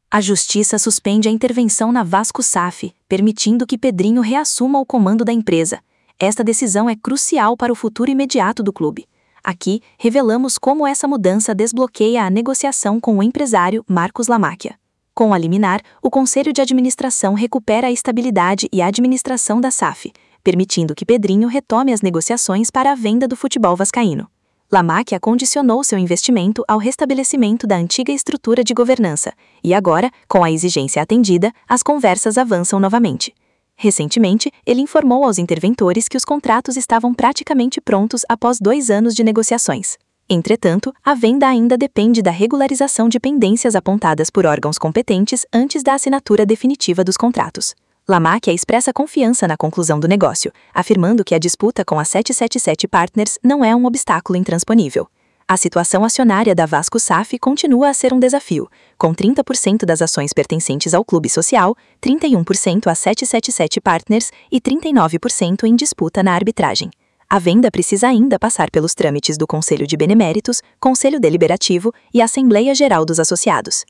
A Justiça suspende a intervenção na Vasco SAF, permitindo que Pedrinho reassuma o comando da empresa. Esta decisão é crucial para o futuro imediato do clube. Aqui, revelamos como essa mudança desbloqueia a negociação com o empresário Marcos Lamáquia. Com a liminar, o Conselho de Administração recupera a estabilidade e a administração da SAF, permitindo que Pedrinho retome as negociações para a venda do futebol vascaíno. Lamáquia condicionou seu investimento ao restabelecimento da antiga estrutura de governança, e agora, com a exigência atendida, as conversas avançam novamente. Recentemente, ele informou aos interventores que os contratos estavam praticamente prontos após 2 anos de negociações. Entretanto, a venda ainda depende da regularização de pendências apontadas por órgãos competentes antes da assinatura definitiva dos contratos. Lamáquia expressa confiança na conclusão do negócio, afirmando que a disputa com a 777 Partners não é um obstáculo intransponível. A situação acionária da Vasco SAF continua a ser um desafio, com 30% das ações pertencentes ao clube social, 31% a 777 Partners e 39% em disputa na arbitragem. A venda precisa ainda passar pelos trâmites do Conselho de Beneméritos, Conselho Deliberativo e Assembleia Geral dos Associados.